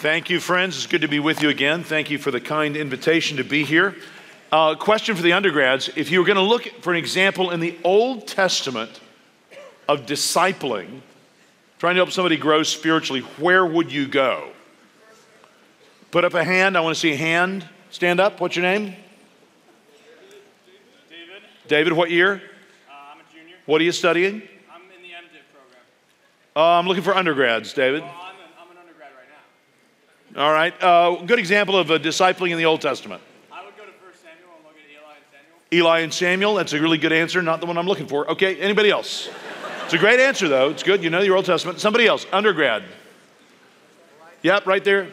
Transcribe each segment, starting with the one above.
Thank you, friends. It's good to be with you again. Thank you for the kind invitation to be here. Question for the undergrads. If you were going to look for an example in the Old Testament of discipling, trying to help somebody grow spiritually, where would you go? Put up a hand. I want to see a hand. Stand up. What's your name? David. David, what year? I'm a junior. What are you studying? I'm in the MDiv program. I'm looking for undergrads, David. Well, I'm an undergrad right now. All right. Good example of discipling in the Old Testament. I would go to 1 Samuel and look at Eli and Samuel. Eli and Samuel. That's a really good answer. Not the one I'm looking for. Okay. Anybody else? It's a great answer, though. It's good. You know your Old Testament. Somebody else. Undergrad. Yep, right there.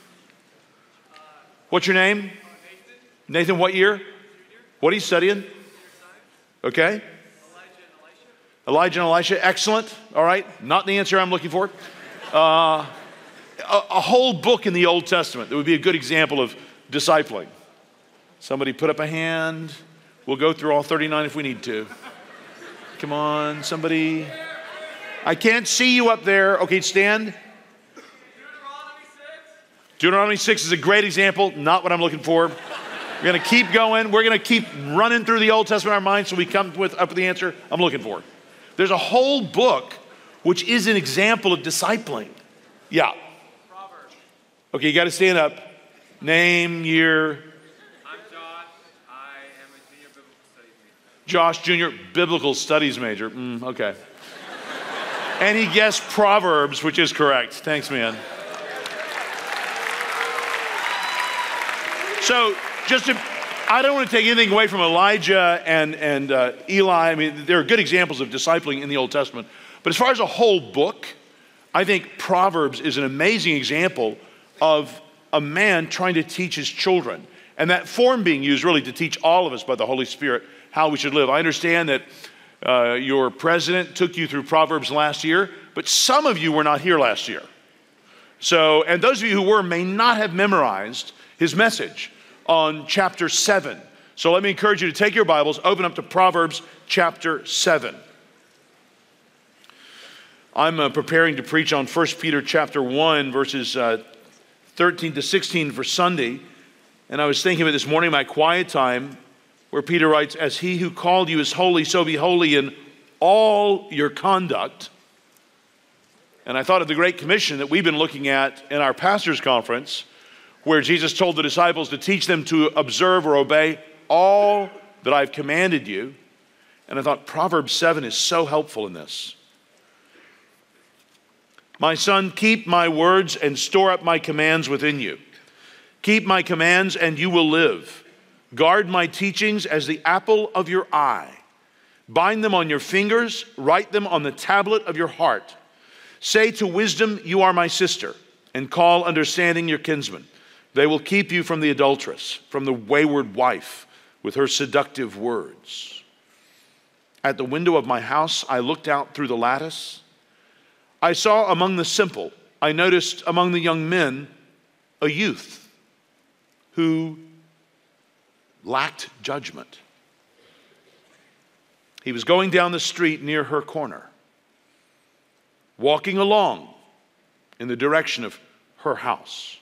What's your name? Nathan, what year? What are you studying? Okay. Elijah and Elisha. Excellent. All right. Not the answer I'm looking for. A whole book in the Old Testament that would be a good example of discipling. Somebody put up a hand. We'll go through all 39 if we need to. Come on, somebody. I can't see you up there. Okay, stand. Deuteronomy 6 is a great example. Not what I'm looking for. We're going to keep going. We're going to keep running through the Old Testament in our minds so we come up with the answer I'm looking for. There's a whole book which is an example of discipling. Yeah. Proverbs. Okay, you got to stand up. Name, year. I'm Josh. I am a junior biblical studies major. Josh, junior biblical studies major. Okay. And he guessed Proverbs, which is correct. Thanks, man. So, I don't want to take anything away from Elijah and Eli. I mean, there are good examples of discipling in the Old Testament. But as far as a whole book, I think Proverbs is an amazing example of a man trying to teach his children. And that form being used really to teach all of us by the Holy Spirit how we should live. I understand that your president took you through Proverbs last year, but some of you were not here last year. So, and those of you who were may not have memorized his message on chapter 7. So let me encourage you to take your Bibles, open up to Proverbs chapter 7. I'm preparing to preach on 1 Peter chapter 1, verses 13 to 16 for Sunday. And I was thinking of it this morning in my quiet time, where Peter writes, "As he who called you is holy, so be holy in all your conduct." And I thought of the Great Commission that we've been looking at in our pastors' conference, where Jesus told the disciples to teach them to observe or obey all that I've commanded you. And I thought Proverbs 7 is so helpful in this. "My son, keep my words and store up my commands within you. Keep my commands and you will live. Guard my teachings as the apple of your eye. Bind them on your fingers, write them on the tablet of your heart. Say to wisdom, you are my sister, and call understanding your kinsman. They will keep you from the adulteress, from the wayward wife with her seductive words. At the window of my house, I looked out through the lattice. I saw among the simple, I noticed among the young men, a youth who lacked judgment. He was going down the street near her corner, walking along in the direction of her house.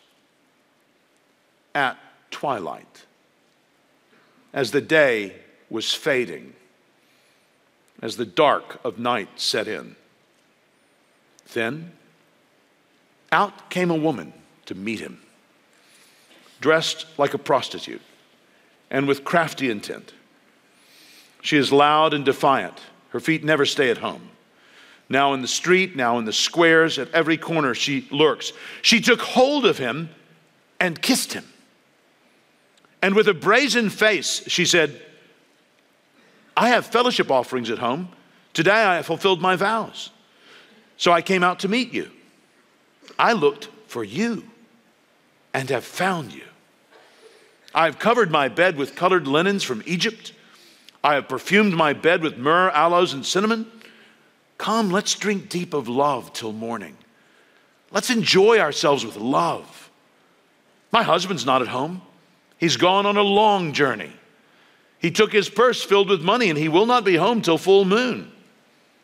At twilight, as the day was fading, as the dark of night set in. Then out came a woman to meet him, dressed like a prostitute and with crafty intent. She is loud and defiant. Her feet never stay at home. Now in the street, now in the squares, at every corner she lurks. She took hold of him and kissed him. And with a brazen face, she said, I have fellowship offerings at home. Today I have fulfilled my vows. So I came out to meet you. I looked for you and have found you. I have covered my bed with colored linens from Egypt. I have perfumed my bed with myrrh, aloes, and cinnamon. Come, let's drink deep of love till morning. Let's enjoy ourselves with love. My husband's not at home. He's gone on a long journey. He took his purse filled with money, and he will not be home till full moon.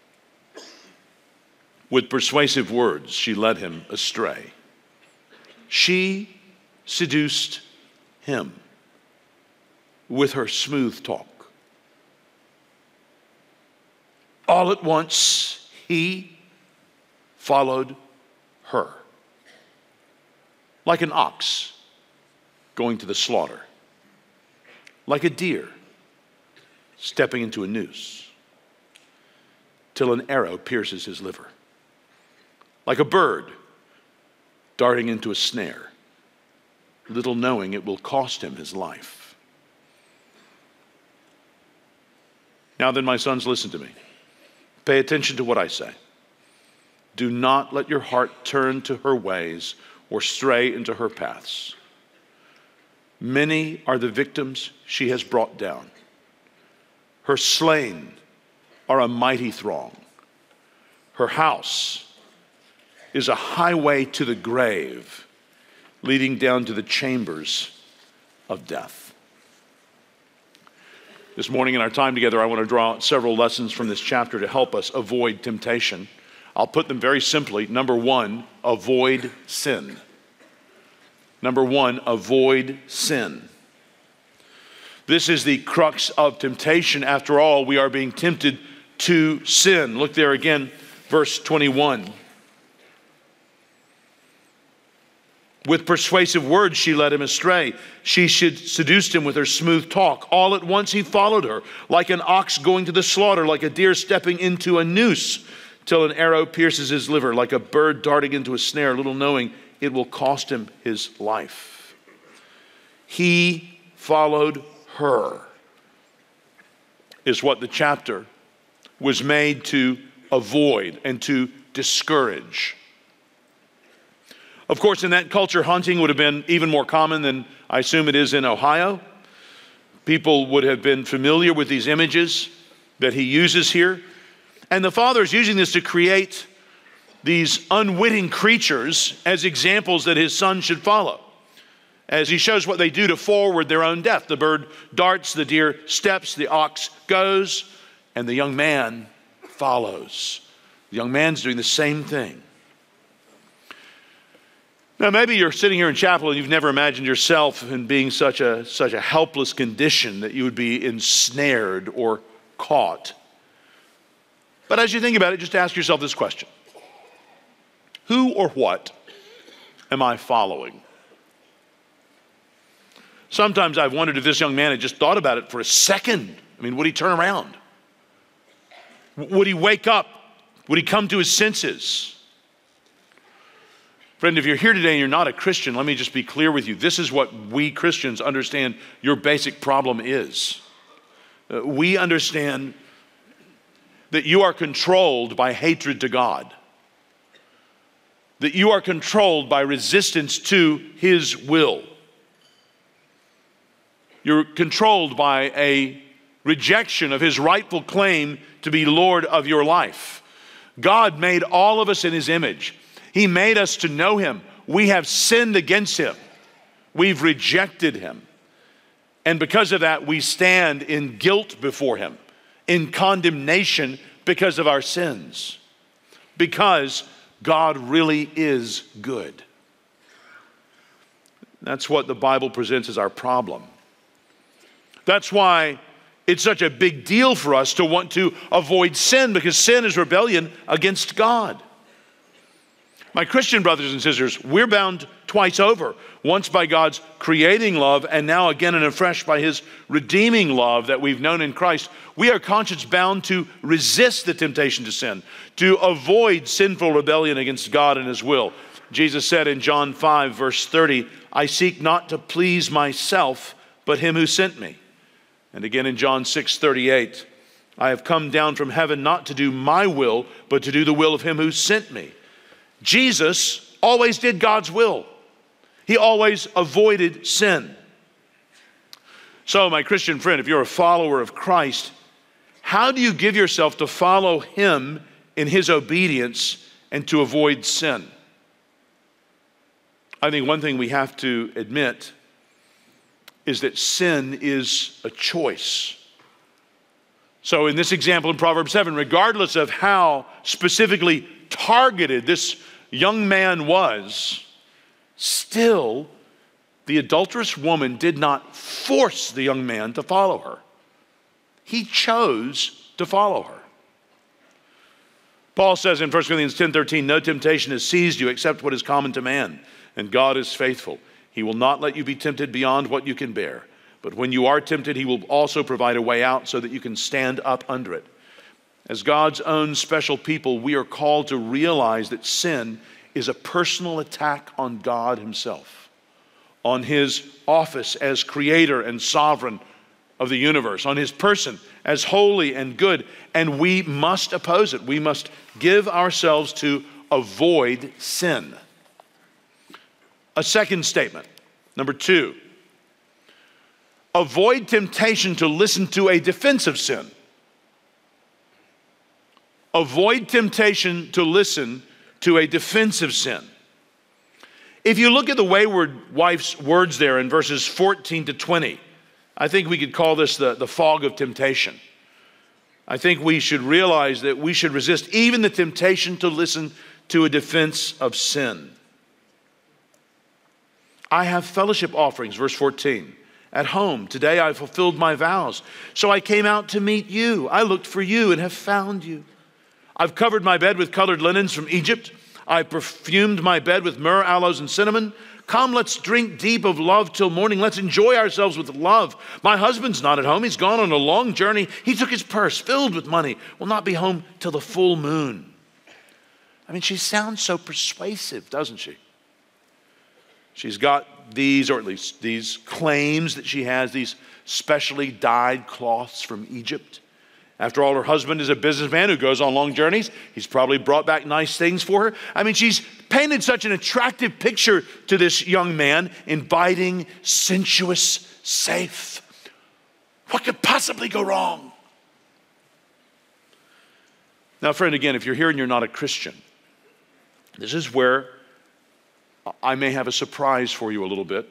With persuasive words, she led him astray. She seduced him with her smooth talk. All at once, he followed her, like an ox going to the slaughter, like a deer stepping into a noose, till an arrow pierces his liver, like a bird darting into a snare, little knowing it will cost him his life. Now then, my sons, listen to me. Pay attention to what I say. Do not let your heart turn to her ways or stray into her paths. Many are the victims she has brought down. Her slain are a mighty throng. Her house is a highway to the grave, leading down to the chambers of death. This morning in our time together, I want to draw out several lessons from this chapter to help us avoid temptation. I'll put them very simply. Number one, avoid sin. Number one, avoid sin. This is the crux of temptation. After all, we are being tempted to sin. Look there again, verse 21. With persuasive words, she led him astray. She seduced him with her smooth talk. All at once he followed her, like an ox going to the slaughter, like a deer stepping into a noose, till an arrow pierces his liver, like a bird darting into a snare, little knowing it will cost him his life. He followed her, is what the chapter was made to avoid and to discourage. Of course, in that culture, hunting would have been even more common than I assume it is in Ohio. People would have been familiar with these images that he uses here. And the father is using this to create these unwitting creatures as examples that his son should follow, as he shows what they do to forward their own death. The bird darts, the deer steps, the ox goes, and the young man follows. The young man's doing the same thing. Now, maybe you're sitting here in chapel and you've never imagined yourself in being such a helpless condition that you would be ensnared or caught. But as you think about it, just ask yourself this question. Who or what am I following? Sometimes I've wondered if this young man had just thought about it for a second. I mean, would he turn around? Would he wake up? Would he come to his senses? Friend, if you're here today and you're not a Christian, let me just be clear with you. This is what we Christians understand your basic problem is. We understand that you are controlled by hatred to God, that you are controlled by resistance to His will. You're controlled by a rejection of His rightful claim to be Lord of your life. God made all of us in His image. He made us to know Him. We have sinned against Him. We've rejected Him. And because of that, we stand in guilt before Him, in condemnation because of our sins. Because God really is good. That's what the Bible presents as our problem. That's why it's such a big deal for us to want to avoid sin, because sin is rebellion against God. My Christian brothers and sisters, we're bound twice over. Once by God's creating love, and now again and afresh by His redeeming love that we've known in Christ. We are conscience bound to resist the temptation to sin, to avoid sinful rebellion against God and His will. Jesus said in John 5, verse 30, I seek not to please myself, but Him who sent me. And again in John 6:38, I have come down from heaven not to do my will, but to do the will of Him who sent me. Jesus always did God's will. He always avoided sin. So, my Christian friend, if you're a follower of Christ, how do you give yourself to follow Him in His obedience and to avoid sin? I think one thing we have to admit is that sin is a choice. So in this example in Proverbs 7, regardless of how specifically targeted this young man was, Still, the adulterous woman did not force the young man to follow her. He chose to follow her. Paul says in 1 Corinthians 10:13, no temptation has seized you except what is common to man, and God is faithful. He will not let you be tempted beyond what you can bear. But when you are tempted, he will also provide a way out so that you can stand up under it. As God's own special people, we are called to realize that sin is a personal attack on God himself, on his office as creator and sovereign of the universe, on his person as holy and good, and we must oppose it. We must give ourselves to avoid sin. A second statement, number 2, avoid temptation to listen to a defensive sin. Avoid temptation to listen to a defensive sin. If you look at the wayward wife's words there in verses 14 to 20, I think we could call this the fog of temptation. I think we should realize that we should resist even the temptation to listen to a defense of sin. I have fellowship offerings, verse 14. At home, today I fulfilled my vows. So I came out to meet you. I looked for you and have found you. I've covered my bed with colored linens from Egypt. I perfumed my bed with myrrh, aloes, and cinnamon. Come, let's drink deep of love till morning. Let's enjoy ourselves with love. My husband's not at home. He's gone on a long journey. He took his purse filled with money. Will not be home till the full moon. I mean, she sounds so persuasive, doesn't she? She's got these, or at least these claims that she has, these specially dyed cloths from Egypt. After all, her husband is a businessman who goes on long journeys. He's probably brought back nice things for her. I mean, she's painted such an attractive picture to this young man, inviting, sensuous, safe. What could possibly go wrong? Now, friend, again, if you're here and you're not a Christian, this is where I may have a surprise for you a little bit.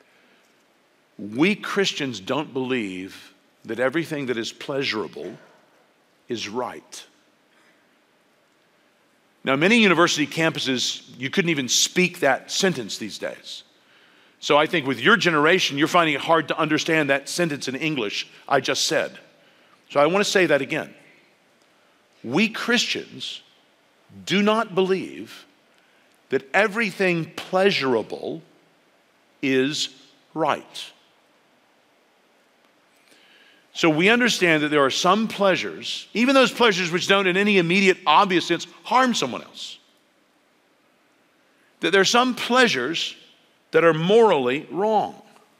We Christians don't believe that everything that is pleasurable is right. Now, many university campuses, you couldn't even speak that sentence these days. So I think with your generation, you're finding it hard to understand that sentence in English I just said. So I want to say that again. We Christians do not believe that everything pleasurable is right. So we understand that there are some pleasures, even those pleasures which don't in any immediate obvious sense harm someone else. That there are some pleasures that are morally wrong.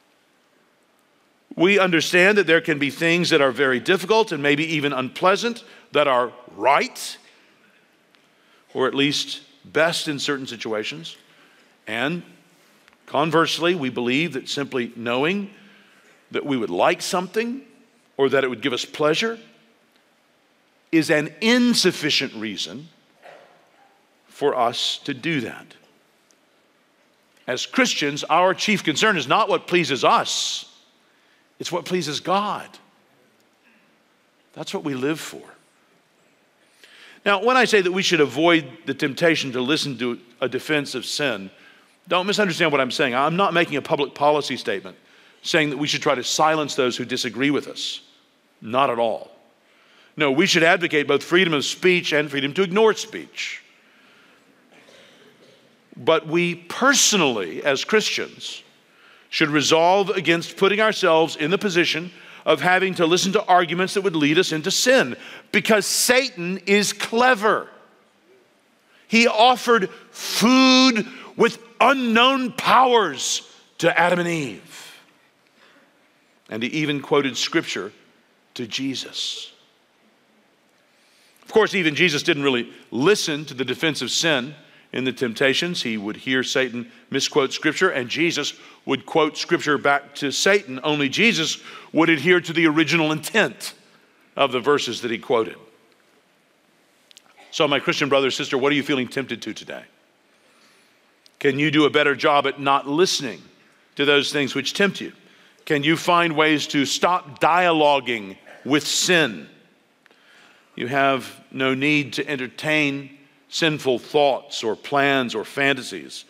We understand that there can be things that are very difficult and maybe even unpleasant that are right, or at least best in certain situations. And conversely, we believe that simply knowing that we would like something or that it would give us pleasure is an insufficient reason for us to do that. As Christians, our chief concern is not what pleases us, it's what pleases God. That's what we live for. Now, when I say that we should avoid the temptation to listen to a defense of sin, don't misunderstand what I'm saying. I'm not making a public policy statement saying that we should try to silence those who disagree with us. Not at all. No, we should advocate both freedom of speech and freedom to ignore speech. But we personally, as Christians, should resolve against putting ourselves in the position of having to listen to arguments that would lead us into sin, because Satan is clever. He offered food with unknown powers to Adam and Eve. And he even quoted scripture to Jesus. Of course, even Jesus didn't really listen to the defense of sin in the temptations. He would hear Satan misquote scripture, and Jesus would quote scripture back to Satan. Only Jesus would adhere to the original intent of the verses that he quoted. So, my Christian brother, sister, what are you feeling tempted to today? Can you do a better job at not listening to those things which tempt you? Can you find ways to stop dialoguing with sin? You have no need to entertain sinful thoughts or plans or fantasies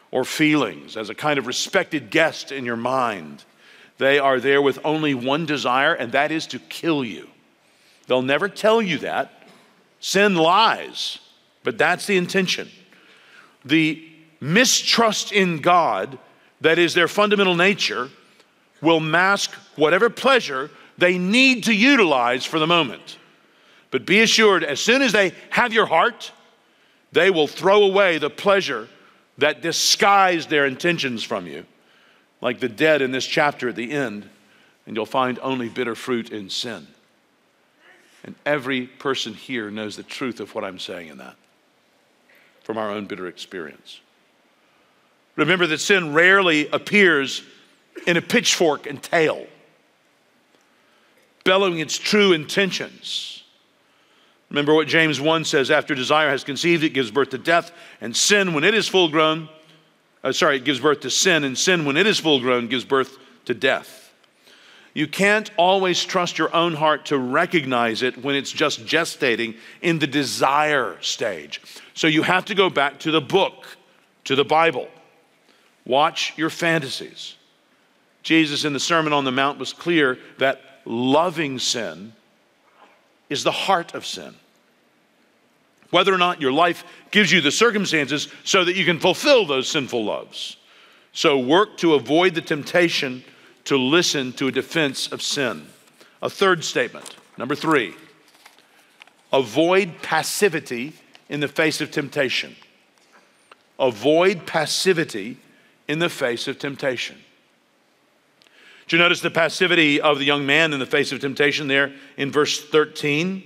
or feelings, as a kind of respected guest in your mind. They are there with only one desire, and that is to kill you. They'll never tell you that. Sin lies, but that's the intention. The mistrust in God, that is their fundamental nature, will mask whatever pleasure they need to utilize for the moment. But be assured, as soon as they have your heart, they will throw away the pleasure that disguised their intentions from you, like the dead in this chapter at the end, and you'll find only bitter fruit in sin. And every person here knows the truth of what I'm saying in that, from our own bitter experience. Remember that sin rarely appears in a pitchfork and tail, bellowing its true intentions. Remember what James 1 says, after desire has conceived, it gives birth to death, and sin, when it is full grown, it gives birth to sin, and sin, when it is full grown, gives birth to death. You can't always trust your own heart to recognize it when it's just gestating in the desire stage. So you have to go back to the book, to the Bible. Watch your fantasies. Jesus in the Sermon on the Mount was clear that loving sin is the heart of sin. Whether or not your life gives you the circumstances so that you can fulfill those sinful loves. So work to avoid the temptation to listen to a defense of sin. A third statement, number 3, avoid passivity in the face of temptation. Avoid passivity in the face of temptation. Did you notice the passivity of the young man in the face of temptation there in verse 13?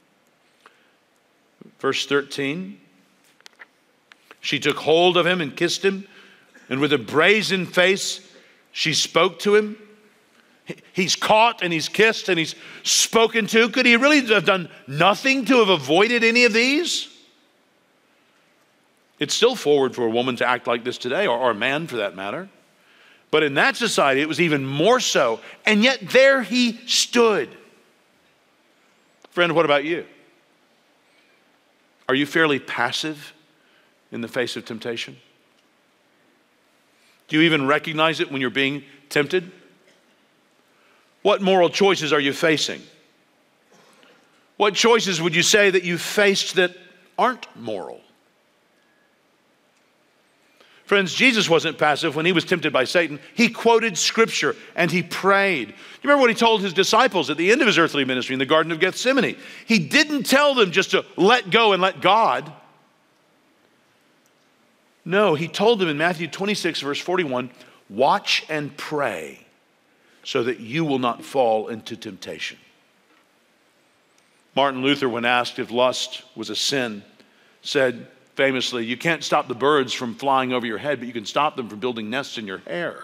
Verse 13. She took hold of him and kissed him, and with a brazen face she spoke to him. He's caught and he's kissed and he's spoken to. Could he really have done nothing to have avoided any of these? It's still forward for a woman to act like this today, or a man for that matter. But in that society, it was even more so. And yet there he stood. Friend, what about you? Are you fairly passive in the face of temptation? Do you even recognize it when you're being tempted? What moral choices are you facing? What choices would you say that you faced that aren't moral? Friends, Jesus wasn't passive when he was tempted by Satan. He quoted Scripture and he prayed. You remember what he told his disciples at the end of his earthly ministry in the Garden of Gethsemane? He didn't tell them just to let go and let God. No, he told them in Matthew 26, verse 41, watch and pray so that you will not fall into temptation. Martin Luther, when asked if lust was a sin, said famously, you can't stop the birds from flying over your head, but you can stop them from building nests in your hair.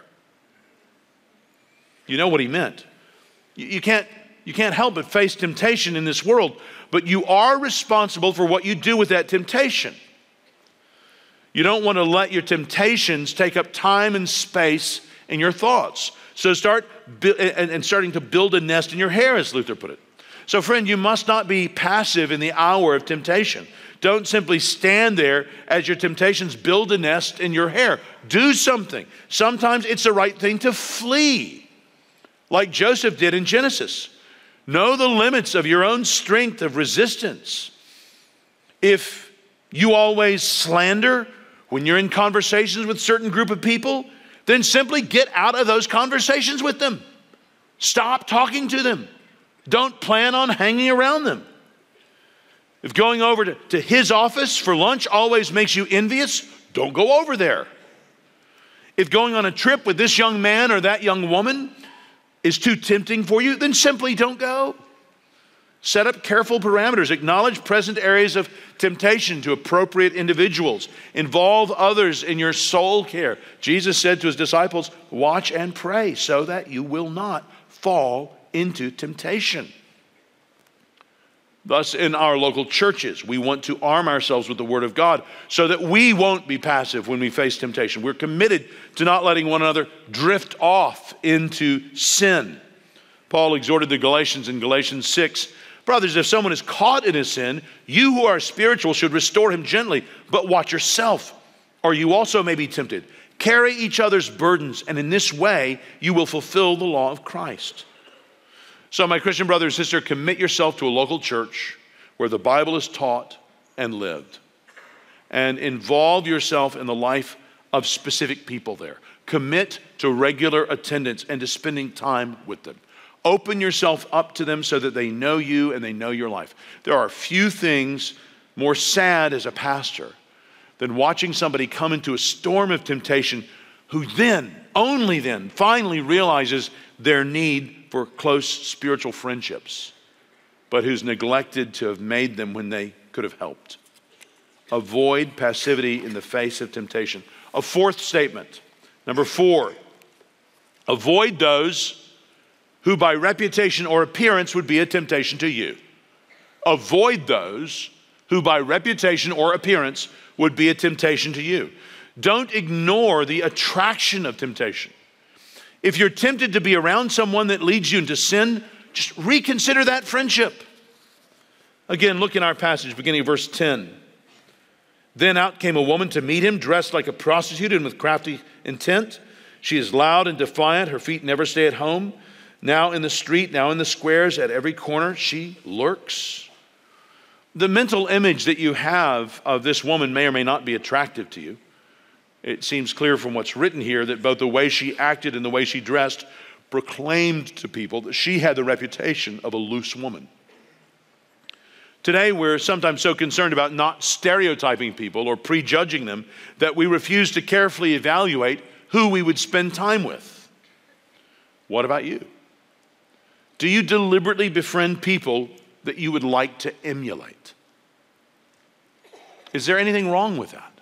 You know what he meant. You can't help but face temptation in this world, but you are responsible for what you do with that temptation. You don't want to let your temptations take up time and space in your thoughts. So starting to build a nest in your hair, as Luther put it. So friend, you must not be passive in the hour of temptation. Don't simply stand there as your temptations build a nest in your hair. Do something. Sometimes it's the right thing to flee, like Joseph did in Genesis. Know the limits of your own strength of resistance. If you always slander when you're in conversations with a certain group of people, then simply get out of those conversations with them. Stop talking to them. Don't plan on hanging around them. If going over to his office for lunch always makes you envious, don't go over there. If going on a trip with this young man or that young woman is too tempting for you, then simply don't go. Set up careful parameters. Acknowledge present areas of temptation to appropriate individuals. Involve others in your soul care. Jesus said to his disciples, watch and pray so that you will not fall into temptation. Thus, in our local churches, we want to arm ourselves with the Word of God so that we won't be passive when we face temptation. We're committed to not letting one another drift off into sin. Paul exhorted the Galatians in Galatians 6, brothers, if someone is caught in a sin, you who are spiritual should restore him gently, but watch yourself, or you also may be tempted. Carry each other's burdens, and in this way you will fulfill the law of Christ. So my Christian brother and sister, commit yourself to a local church where the Bible is taught and lived. And involve yourself in the life of specific people there. Commit to regular attendance and to spending time with them. Open yourself up to them so that they know you and they know your life. There are few things more sad as a pastor than watching somebody come into a storm of temptation who then, only then, finally realizes their need for close spiritual friendships, but who's neglected to have made them when they could have helped. Avoid passivity in the face of temptation. A fourth statement, number 4, avoid those who by reputation or appearance would be a temptation to you. Avoid those who by reputation or appearance would be a temptation to you. Don't ignore the attraction of temptation. If you're tempted to be around someone that leads you into sin, just reconsider that friendship. Again, look in our passage, beginning of verse 10. Then out came a woman to meet him, dressed like a prostitute and with crafty intent. She is loud and defiant. Her feet never stay at home. Now in the street, now in the squares, at every corner, she lurks. The mental image that you have of this woman may or may not be attractive to you. It seems clear from what's written here that both the way she acted and the way she dressed proclaimed to people that she had the reputation of a loose woman. Today, we're sometimes so concerned about not stereotyping people or prejudging them that we refuse to carefully evaluate who we would spend time with. What about you? Do you deliberately befriend people that you would like to emulate? Is there anything wrong with that?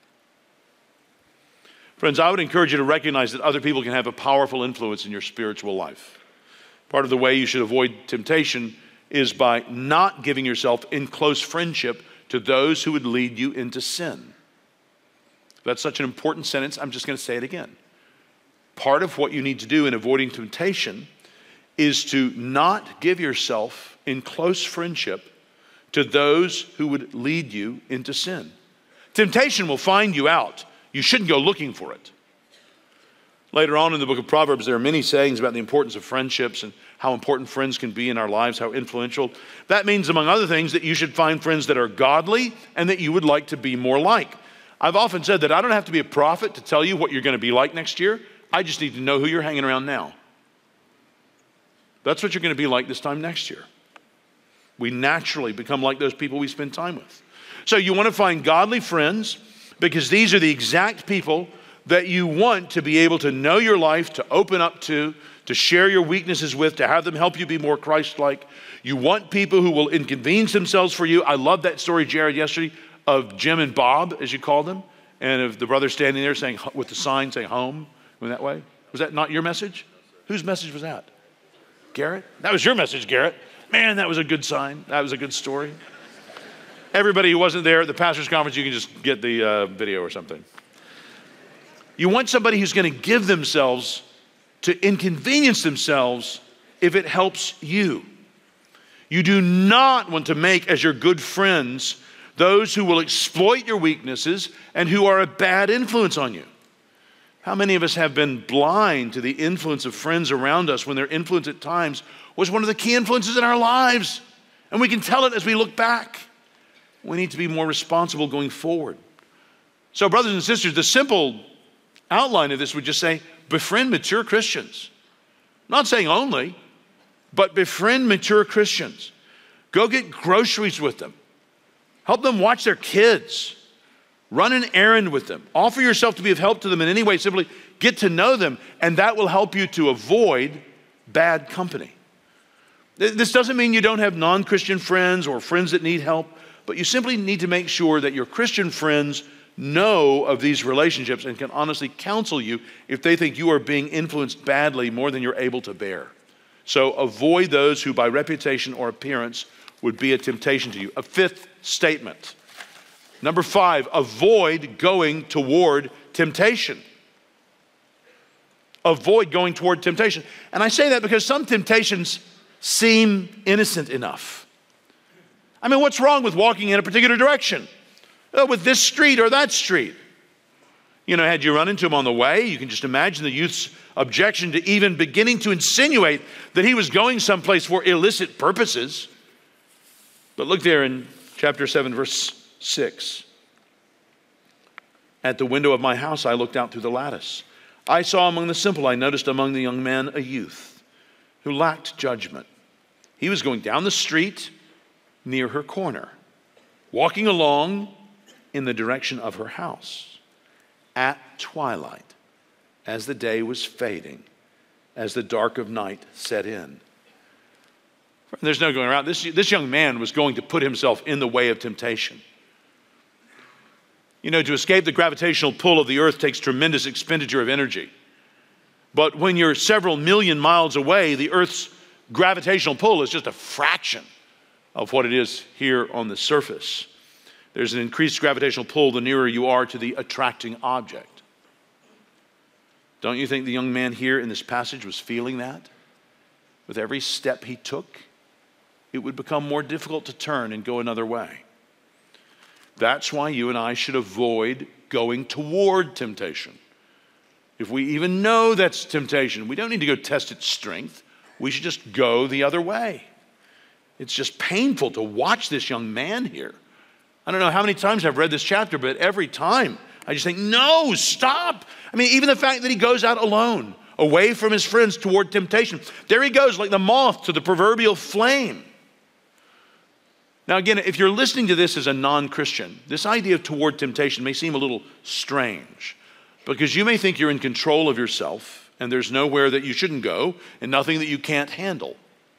Friends, I would encourage you to recognize that other people can have a powerful influence in your spiritual life. Part of the way you should avoid temptation is by not giving yourself in close friendship to those who would lead you into sin. That's such an important sentence, I'm just going to say it again. Part of what you need to do in avoiding temptation is to not give yourself in close friendship to those who would lead you into sin. Temptation will find you out. You shouldn't go looking for it. Later on in the book of Proverbs, there are many sayings about the importance of friendships and how important friends can be in our lives, how influential. That means, among other things, that you should find friends that are godly and that you would like to be more like. I've often said that I don't have to be a prophet to tell you what you're going to be like next year. I just need to know who you're hanging around now. That's what you're going to be like this time next year. We naturally become like those people we spend time with. So you want to find godly friends because these are the exact people that you want to be able to know your life, to open up to share your weaknesses with, to have them help you be more Christ-like. You want people who will inconvenience themselves for you. I love that story, Jared, yesterday of Jim and Bob, as you called them, and of the brother standing there saying, with the sign saying home, went that way. Was that not your message? Whose message was that? Garrett? That was your message, Garrett. Man, that was a good sign. That was a good story. Everybody who wasn't there at the pastor's conference, you can just get the video or something. You want somebody who's going to give themselves to inconvenience themselves if it helps you. You do not want to make as your good friends those who will exploit your weaknesses and who are a bad influence on you. How many of us have been blind to the influence of friends around us when their influence at times was one of the key influences in our lives? And we can tell it as we look back. We need to be more responsible going forward. So, brothers and sisters, the simple outline of this would just say, befriend mature Christians. I'm not saying only, but befriend mature Christians. Go get groceries with them. Help them watch their kids. Run an errand with them. Offer yourself to be of help to them in any way. Simply get to know them, and that will help you to avoid bad company. This doesn't mean you don't have non-Christian friends or friends that need help, but you simply need to make sure that your Christian friends know of these relationships and can honestly counsel you if they think you are being influenced badly more than you're able to bear. So avoid those who by reputation or appearance would be a temptation to you. A fifth statement. Number 5, avoid going toward temptation. Avoid going toward temptation. And I say that because some temptations seem innocent enough. I mean, what's wrong with walking in a particular direction? With this street or that street? Had you run into him on the way, you can just imagine the youth's objection to even beginning to insinuate that he was going someplace for illicit purposes. But look there in chapter 7, verse 6. At the window of my house, I looked out through the lattice. I saw among the simple, I noticed among the young men a youth who lacked judgment. He was going down the street near her corner, walking along in the direction of her house at twilight, as the day was fading, as the dark of night set in. There's no going around. This young man was going to put himself in the way of temptation. To escape the gravitational pull of the earth takes tremendous expenditure of energy. But when you're several million miles away, the earth's gravitational pull is just a fraction of what it is here on the surface. There's an increased gravitational pull the nearer you are to the attracting object. Don't you think the young man here in this passage was feeling that? With every step he took, it would become more difficult to turn and go another way. That's why you and I should avoid going toward temptation. If we even know that's temptation, we don't need to go test its strength. We should just go the other way. It's just painful to watch this young man here. I don't know how many times I've read this chapter, but every time I just think, no, stop. Even the fact that he goes out alone, away from his friends toward temptation. There he goes like the moth to the proverbial flame. Now again, if you're listening to this as a non-Christian, this idea of toward temptation may seem a little strange because you may think you're in control of yourself and there's nowhere that you shouldn't go and nothing that you can't handle.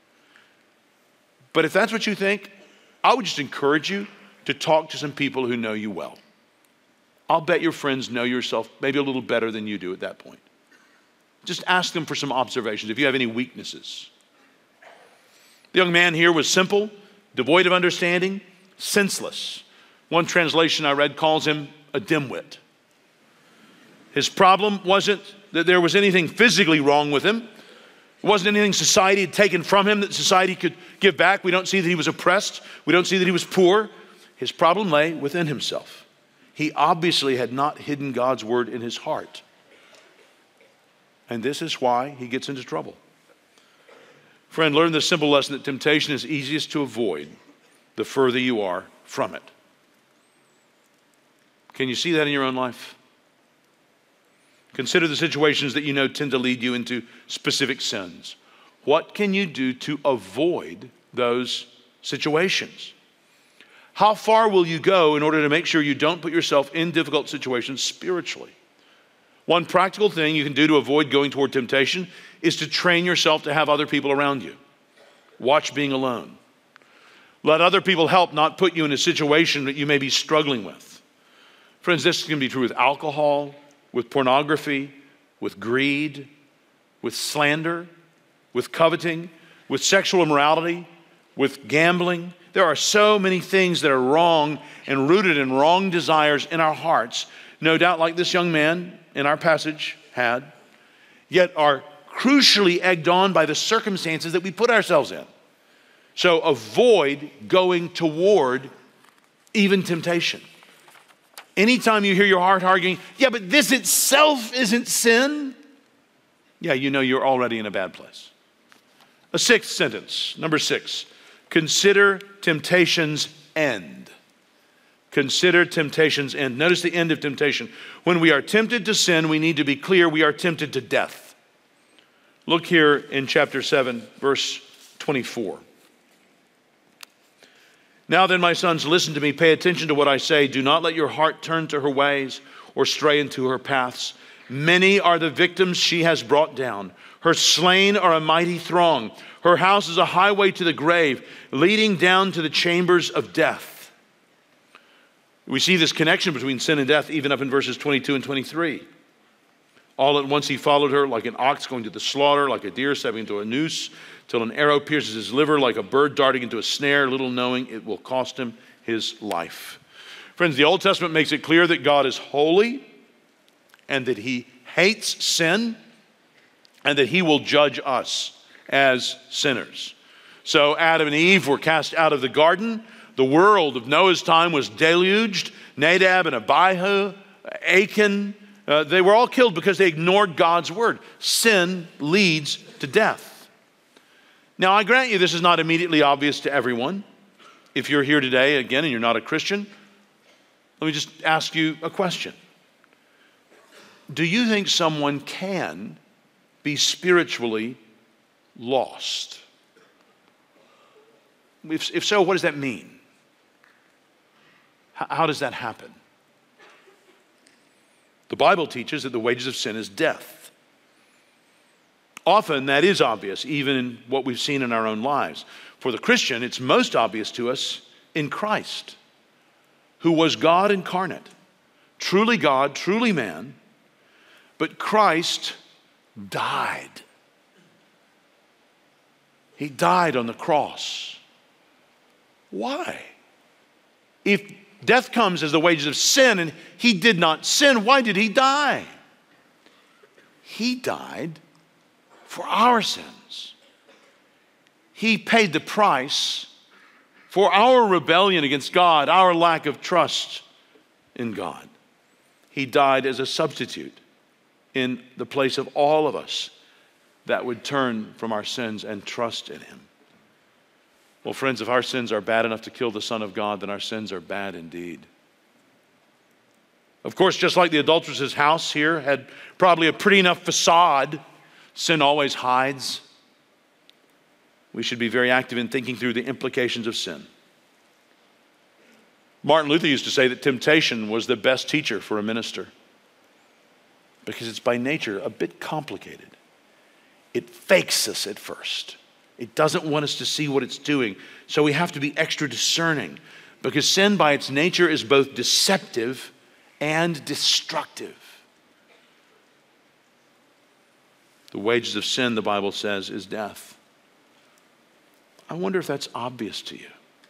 But if that's what you think, I would just encourage you to talk to some people who know you well. I'll bet your friends know yourself maybe a little better than you do at that point. Just ask them for some observations if you have any weaknesses. The young man here was simple, devoid of understanding, senseless. One translation I read calls him a dimwit. His problem wasn't that there was anything physically wrong with him. It wasn't anything society had taken from him that society could give back. We don't see that he was oppressed. We don't see that he was poor. His problem lay within himself. He obviously had not hidden God's word in his heart. And this is why he gets into trouble. Friend, learn the simple lesson that temptation is easiest to avoid the further you are from it. Can you see that in your own life? Consider the situations that you know tend to lead you into specific sins. What can you do to avoid those situations? How far will you go in order to make sure you don't put yourself in difficult situations spiritually? One practical thing you can do to avoid going toward temptation is to train yourself to have other people around you. Watch being alone. Let other people help, not put you in a situation that you may be struggling with. Friends, this can be true with alcohol, with pornography, with greed, with slander, with coveting, with sexual immorality, with gambling. There are so many things that are wrong and rooted in wrong desires in our hearts, no doubt like this young man in our passage had, yet are crucially egged on by the circumstances that we put ourselves in. So avoid going toward even temptation. Anytime you hear your heart arguing, yeah, but this itself isn't sin, yeah, you know you're already in a bad place. A sixth sentence, number 6. Consider temptation's end. Consider temptation's end. Notice the end of temptation. When we are tempted to sin, we need to be clear we are tempted to death. Look here in chapter 7, verse 24. Now then, my sons, listen to me. Pay attention to what I say. Do not let your heart turn to her ways or stray into her paths. Many are the victims she has brought down. Her slain are a mighty throng. Her house is a highway to the grave, leading down to the chambers of death. We see this connection between sin and death even up in verses 22 and 23. All at once he followed her like an ox going to the slaughter, like a deer stepping into a noose, till an arrow pierces his liver, like a bird darting into a snare, little knowing it will cost him his life. Friends, the Old Testament makes it clear that God is holy and that he hates sin and that he will judge us as sinners. So Adam and Eve were cast out of the garden. The world of Noah's time was deluged. Nadab and Abihu, Achan, They were all killed because they ignored God's word. Sin leads to death. Now, I grant you this is not immediately obvious to everyone. If you're here today, again, and you're not a Christian, let me just ask you a question. Do you think someone can be spiritually lost? If so, what does that mean? How does that happen? The Bible teaches that the wages of sin is death. Often that is obvious, even in what we've seen in our own lives. For the Christian, it's most obvious to us in Christ, who was God incarnate, truly God, truly man, but Christ died. He died on the cross. Why? If death comes as the wages of sin and he did not sin, why did he die? He died for our sins. He paid the price for our rebellion against God, our lack of trust in God. He died as a substitute in the place of all of us that would turn from our sins and trust in him. Well, friends, if our sins are bad enough to kill the Son of God, then our sins are bad indeed. Of course, just like the adulteress's house here had probably a pretty enough facade, sin always hides. We should be very active in thinking through the implications of sin. Martin Luther used to say that temptation was the best teacher for a minister because it's by nature a bit complicated. It fakes us at first. It doesn't want us to see what it's doing. So we have to be extra discerning because sin by its nature is both deceptive and destructive. The wages of sin, the Bible says, is death. I wonder if that's obvious to you.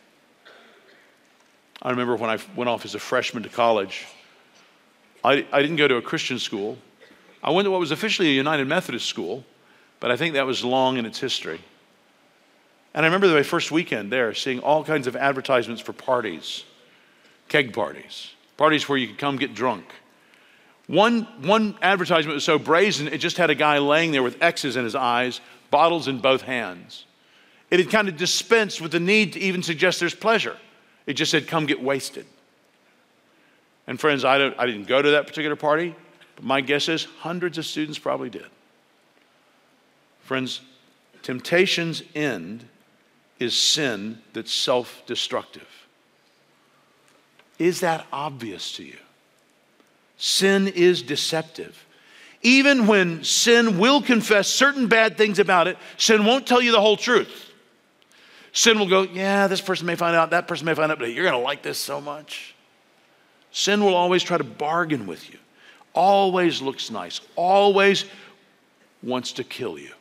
I remember when I went off as a freshman to college, I didn't go to a Christian school. I went to what was officially a United Methodist school, but I think that was long in its history. And I remember my first weekend there seeing all kinds of advertisements for parties, keg parties, parties where you could come get drunk. One advertisement was so brazen, it just had a guy laying there with X's in his eyes, bottles in both hands. It had kind of dispensed with the need to even suggest there's pleasure. It just said, come get wasted. And friends, I didn't go to that particular party, but my guess is hundreds of students probably did. Friends, temptation's end is sin that's self-destructive. Is that obvious to you? Sin is deceptive. Even when sin will confess certain bad things about it, sin won't tell you the whole truth. Sin will go, yeah, this person may find out, that person may find out, but you're going to like this so much. Sin will always try to bargain with you. Always looks nice. Always wants to kill you.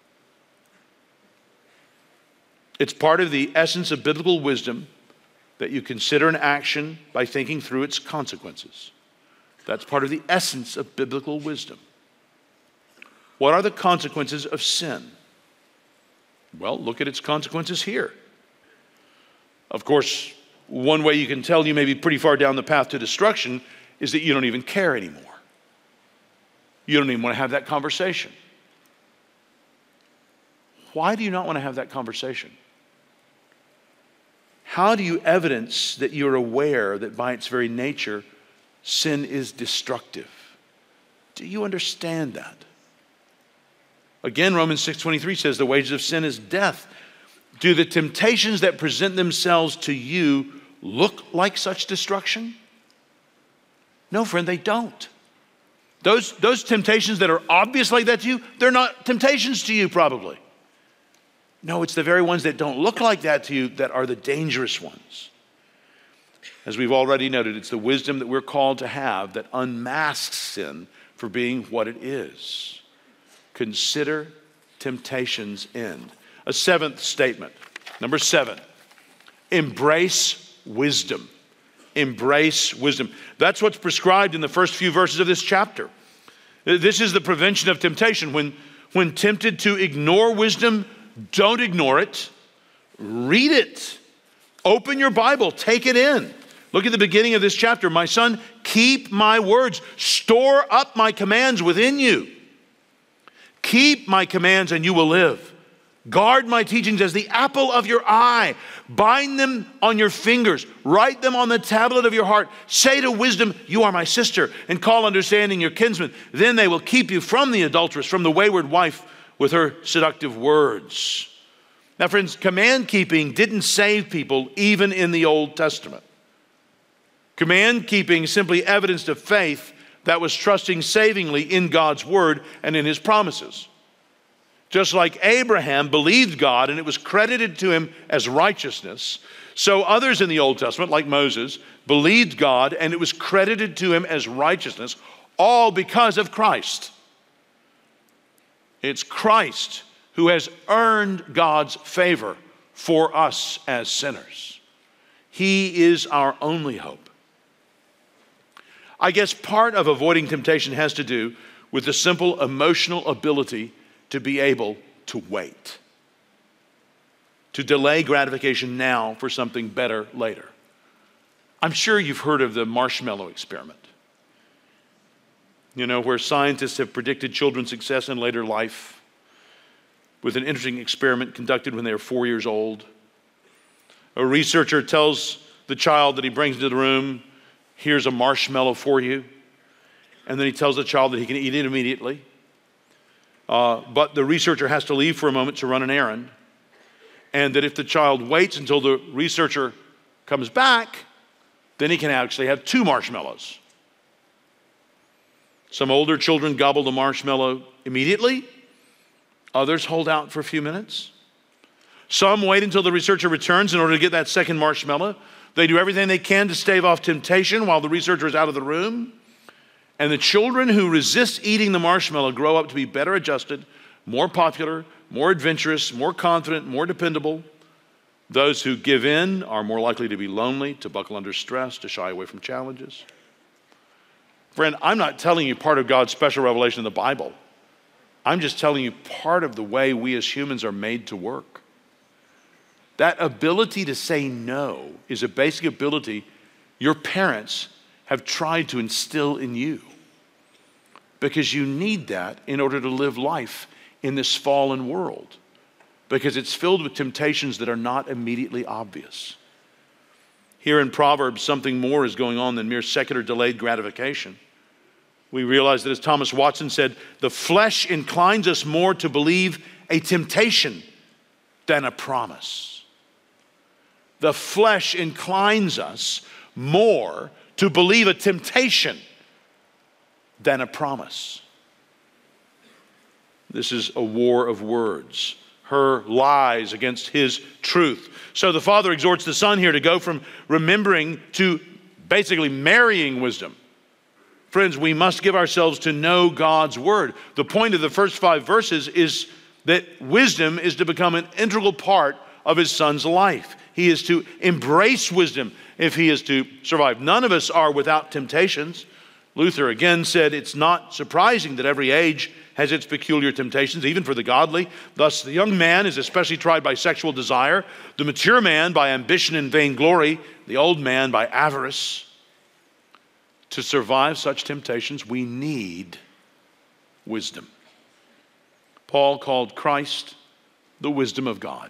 It's part of the essence of biblical wisdom that you consider an action by thinking through its consequences. That's part of the essence of biblical wisdom. What are the consequences of sin? Well, look at its consequences here. Of course, one way you can tell you may be pretty far down the path to destruction is that you don't even care anymore. You don't even want to have that conversation. Why do you not want to have that conversation? How do you evidence that you're aware that by its very nature, sin is destructive? Do you understand that? Again, Romans 6:23 says the wages of sin is death. Do the temptations that present themselves to you look like such destruction? No, friend, they don't. Those temptations that are obvious like that to you, they're not temptations to you probably. No, it's the very ones that don't look like that to you that are the dangerous ones. As we've already noted, it's the wisdom that we're called to have that unmasks sin for being what it is. Consider temptation's end. A seventh statement. Number 7, embrace wisdom. Embrace wisdom. That's what's prescribed in the first few verses of this chapter. This is the prevention of temptation. When tempted to ignore wisdom, don't ignore it. Read it. Open your Bible. Take it in. Look at the beginning of this chapter. My son, keep my words. Store up my commands within you. Keep my commands and you will live. Guard my teachings as the apple of your eye. Bind them on your fingers. Write them on the tablet of your heart. Say to wisdom, you are my sister, and call understanding your kinsman. Then they will keep you from the adulteress, from the wayward wife with her seductive words. Now, friends, command keeping didn't save people even in the Old Testament. Command keeping simply evidenced a faith that was trusting savingly in God's word and in his promises. Just like Abraham believed God and it was credited to him as righteousness, so others in the Old Testament, like Moses, believed God and it was credited to him as righteousness, all because of Christ. It's Christ who has earned God's favor for us as sinners. He is our only hope. I guess part of avoiding temptation has to do with the simple emotional ability to be able to wait, to delay gratification now for something better later. I'm sure you've heard of the marshmallow experiment. You know, where scientists have predicted children's success in later life with an interesting experiment conducted when they were 4 years old. A researcher tells the child that he brings into the room, here's a marshmallow for you. And then he tells the child that he can eat it immediately. But the researcher has to leave for a moment to run an errand. And that if the child waits until the researcher comes back, then he can actually have 2 marshmallows. Some older children gobble the marshmallow immediately. Others hold out for a few minutes. Some wait until the researcher returns in order to get that second marshmallow. They do everything they can to stave off temptation while the researcher is out of the room. And the children who resist eating the marshmallow grow up to be better adjusted, more popular, more adventurous, more confident, more dependable. Those who give in are more likely to be lonely, to buckle under stress, to shy away from challenges. Friend, I'm not telling you part of God's special revelation in the Bible. I'm just telling you part of the way we as humans are made to work. That ability to say no is a basic ability your parents have tried to instill in you, because you need that in order to live life in this fallen world, because it's filled with temptations that are not immediately obvious. Here in Proverbs, something more is going on than mere secular delayed gratification. We realize that, as Thomas Watson said, the flesh inclines us more to believe a temptation than a promise. The flesh inclines us more to believe a temptation than a promise. This is a war of words. Her lies against his truth. So the father exhorts the son here to go from remembering to basically marrying wisdom. Friends, we must give ourselves to know God's word. The point of the first 5 verses is that wisdom is to become an integral part of his son's life. He is to embrace wisdom if he is to survive. None of us are without temptations. Luther again said it's not surprising that every age has its peculiar temptations, even for the godly. Thus, the young man is especially tried by sexual desire, the mature man by ambition and vainglory, the old man by avarice. To survive such temptations, we need wisdom. Paul called Christ the wisdom of God.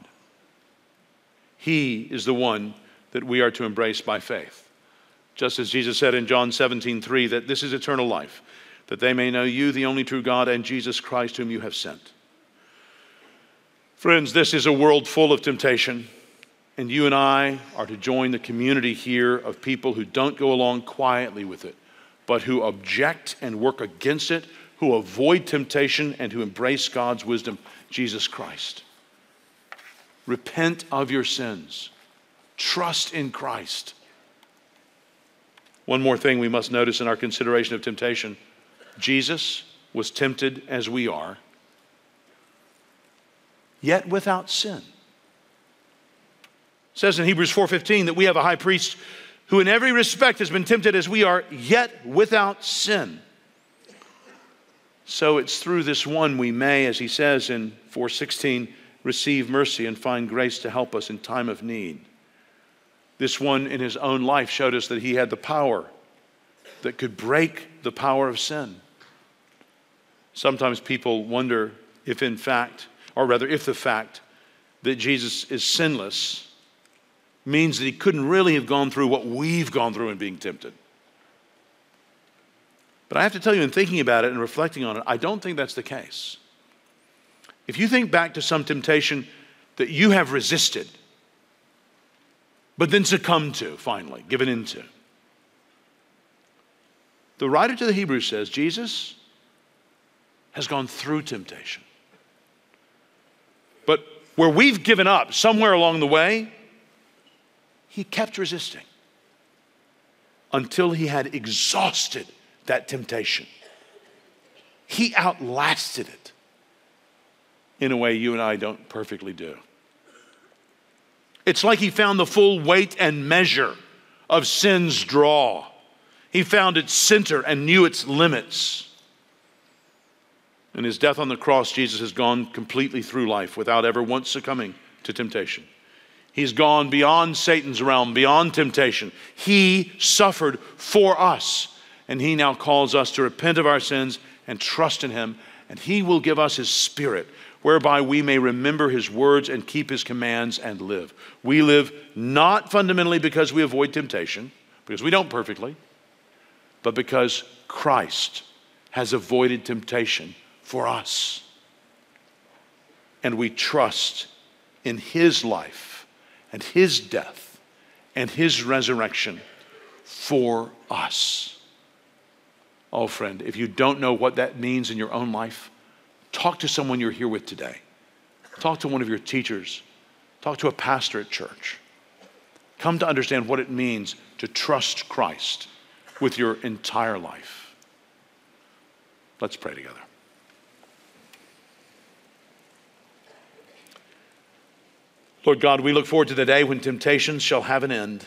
He is the one that we are to embrace by faith. Just as Jesus said in John 17:3, that this is eternal life, that they may know you, the only true God, and Jesus Christ, whom you have sent. Friends, this is a world full of temptation, and you and I are to join the community here of people who don't go along quietly with it, but who object and work against it, who avoid temptation and who embrace God's wisdom, Jesus Christ. Repent of your sins. Trust in Christ. One more thing we must notice in our consideration of temptation. Jesus was tempted as we are, yet without sin. It says in Hebrews 4:15 that we have a high priest who in every respect has been tempted as we are, yet without sin. So it's through this one we may, as he says in 4:16, receive mercy and find grace to help us in time of need. This one in his own life showed us that he had the power that could break the power of sin. Sometimes people wonder if the fact that Jesus is sinless means that he couldn't really have gone through what we've gone through in being tempted. But I have to tell you, in thinking about it and reflecting on it, I don't think that's the case. If you think back to some temptation that you have resisted, but then succumbed to, finally, given into, the writer to the Hebrews says Jesus has gone through temptation. But where we've given up, somewhere along the way, he kept resisting until he had exhausted that temptation. He outlasted it in a way you and I don't perfectly do. It's like he found the full weight and measure of sin's draw. He found its center and knew its limits. In his death on the cross, Jesus has gone completely through life without ever once succumbing to temptation. He's gone beyond Satan's realm, beyond temptation. He suffered for us, and he now calls us to repent of our sins and trust in him, and he will give us his Spirit, whereby we may remember his words and keep his commands and live. We live not fundamentally because we avoid temptation, because we don't perfectly, but because Christ has avoided temptation for us. And we trust in his life and his death and his resurrection for us. Oh, friend, if you don't know what that means in your own life, talk to someone you're here with today. Talk to one of your teachers. Talk to a pastor at church. Come to understand what it means to trust Christ with your entire life. Let's pray together. Lord God, we look forward to the day when temptations shall have an end.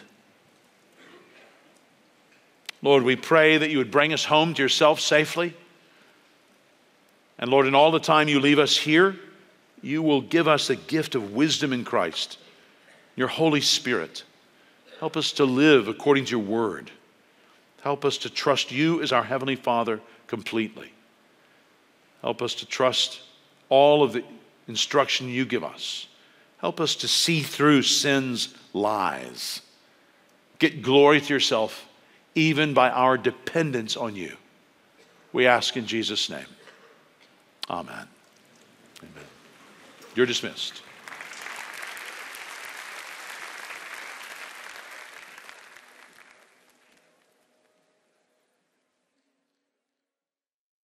Lord, we pray that you would bring us home to yourself safely. And Lord, in all the time you leave us here, you will give us the gift of wisdom in Christ, your Holy Spirit. Help us to live according to your word. Help us to trust you as our Heavenly Father completely. Help us to trust all of the instruction you give us. Help us to see through sin's lies. Get glory to yourself, even by our dependence on you. We ask in Jesus' name. Amen. Amen. You're dismissed.